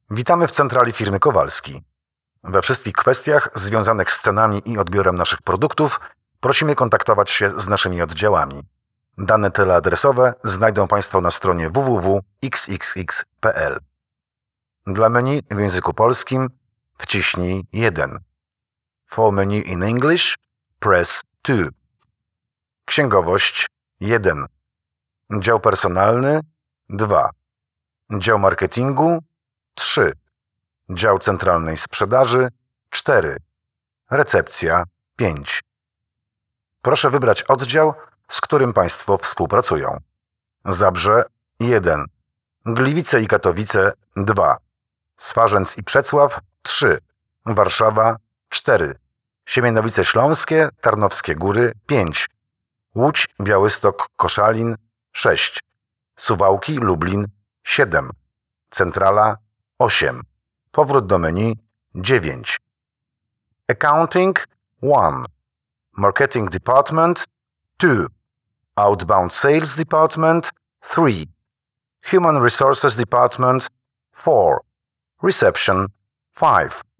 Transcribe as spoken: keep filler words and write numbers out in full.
Witamy w centrali firmy Kowalski. We wszystkich kwestiach związanych z cenami i odbiorem naszych produktów prosimy kontaktować się z naszymi oddziałami. Dane teleadresowe znajdą Państwo na stronie w w w kropka x x x kropka p l. Dla menu w języku polskim wciśnij jeden. For menu in English, press two. Księgowość jeden. Dział personalny dwa. Dział marketingu trzy. Dział centralnej sprzedaży cztery. Recepcja pięć. Proszę wybrać oddział, z którym Państwo współpracują. Zabrze jeden. Gliwice i Katowice dwa. Swarzędz i Przecław trzy. Warszawa cztery. Siemianowice Śląskie, Tarnowskie Góry pięć. Łódź, Białystok, Koszalin sześć. Suwałki, Lublin siedem. Centrala osiem. Powrót do menu dziewięć. Accounting jeden. Marketing Department two. Outbound Sales Department three. Human Resources Department four. Reception five.